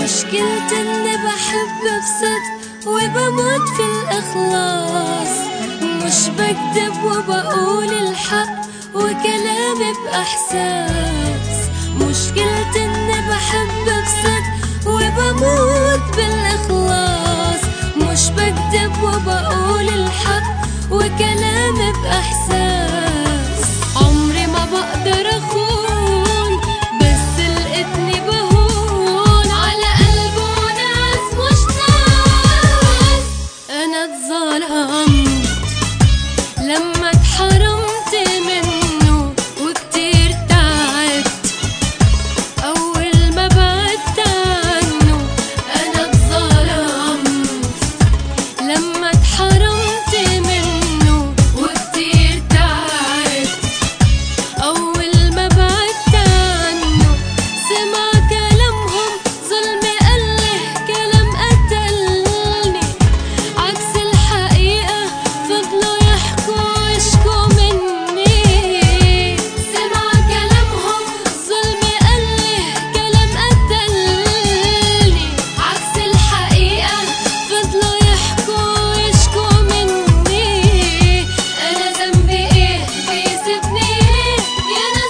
مشكلتي اني بحب بصدق وبموت في الاخلاص، مش بكذب وبقول الحق وكلامي باحساس. مشكلتي اني بحب بصدق وبموت بالاخلاص، مش بكذب وبقول الحق وكلامي باحساس. عمري ما بقدر اخون، بس لقيتني بهون على قلب وناس مش ناس. انا اتظلمت لما اتحرمت منه وكتير تعبت اول ما بعدت عنه. انا اتظلمت لما اتحرمت منه وكتير تعبت اول ما بعدت عنه. سمع كلامهم ظلم قله كلام قتلني، عكس الحقيقة فضلوا يحكوا ويشكوا مني. سمع كلامهم ظلم قله كلام قتلني، عكس الحقيقة فضلوا يحكوا ويشكوا مني. أنا ذنبي إيه بيسيبني ليه يا ناس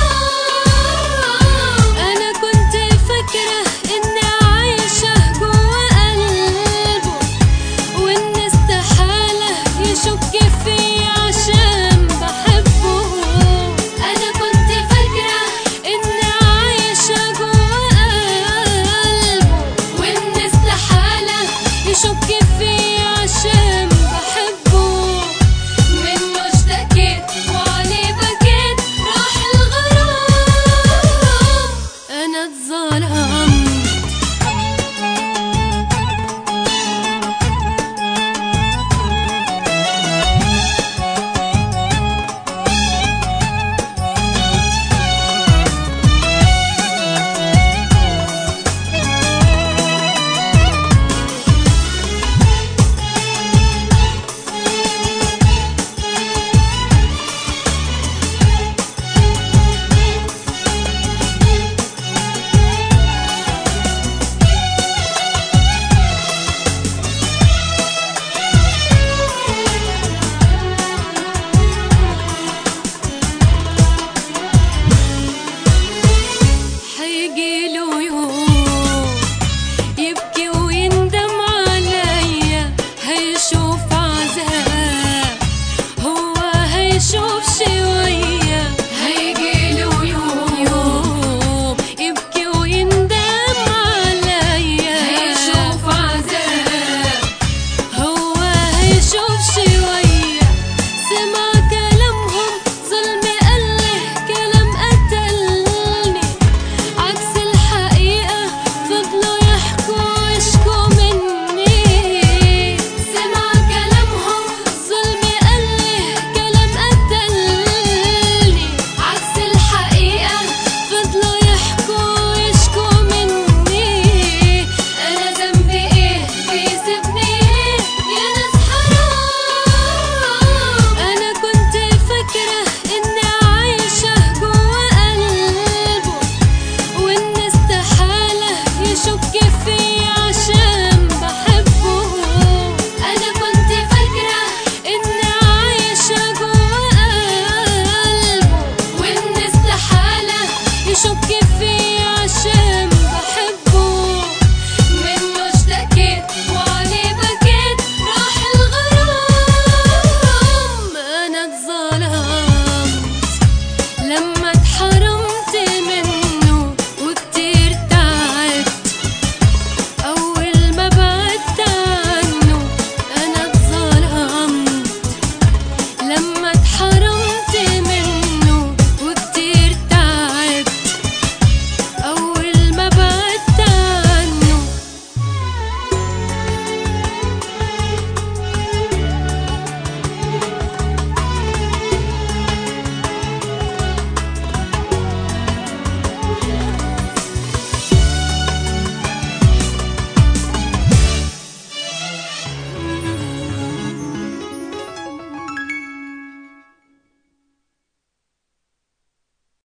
حرام؟ أنا كنت فاكرة إني عايشة جوا قلبه، وإن استحالة يشك فيا عشان بحبه. أنا كنت فاكرة إني عايشة جوا قلبه، وإن استحالة يشك فيا عشان بحبه. منه اشتكيت وعليه بكيت راح الغرام. أنا اتظلمت هيجيله يوم